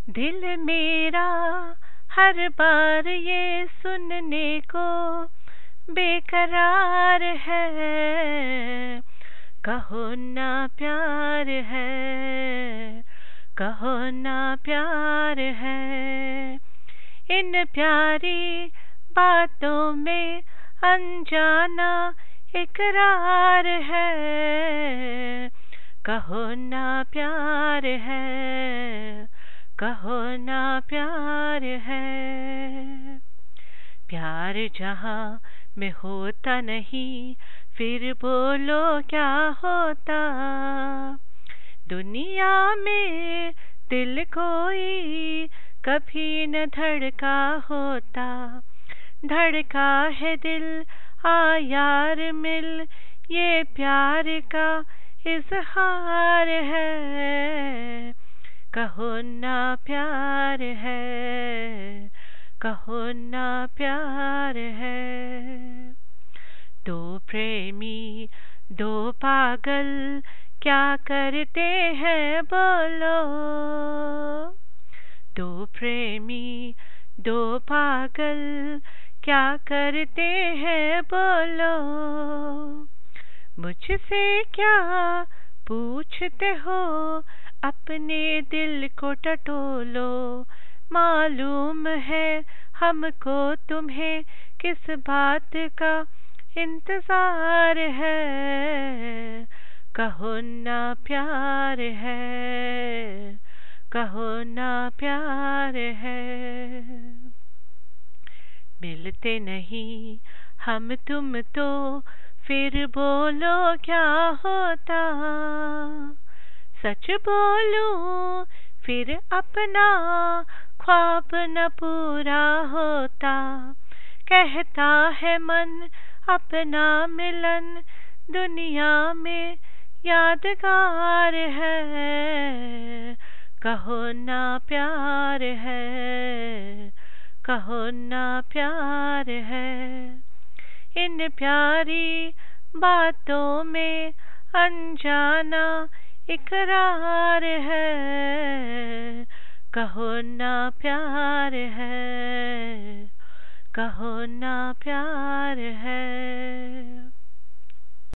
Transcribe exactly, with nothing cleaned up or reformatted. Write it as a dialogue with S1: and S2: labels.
S1: दिल मेरा हर बार ये सुनने को बेकरार है, कहो ना प्यार है, कहो ना प्यार है। इन प्यारी बातों में अनजाना इकरार है, कहो ना प्यार है, कहो ना प्यार है। प्यार जहाँ में होता नहीं फिर बोलो क्या होता। दुनिया में दिल कोई कभी न धड़का होता। धड़का है दिल आ यार मिल, ये प्यार का इज़हार है, कहो ना प्यार है, कहो ना प्यार है। दो प्रेमी दो पागल क्या करते हैं बोलो। दो प्रेमी दो पागल क्या करते हैं बोलो। मुझसे क्या पूछते हो, अपने दिल को टटोलो। मालूम है हमको तुम्हें किस बात का इंतजार है, कहो ना प्यार है, कहो ना प्यार है। मिलते नहीं हम तुम तो फिर बोलो क्या होता। सच बोलूं फिर अपना ख्वाब न पूरा होता। कहता है मन अपना मिलन दुनिया में यादगार है, कहो ना प्यार है, कहो ना प्यार है। इन प्यारी बातों में अनजाना इकरार है, कहो ना प्यार है, कहो ना प्यार है।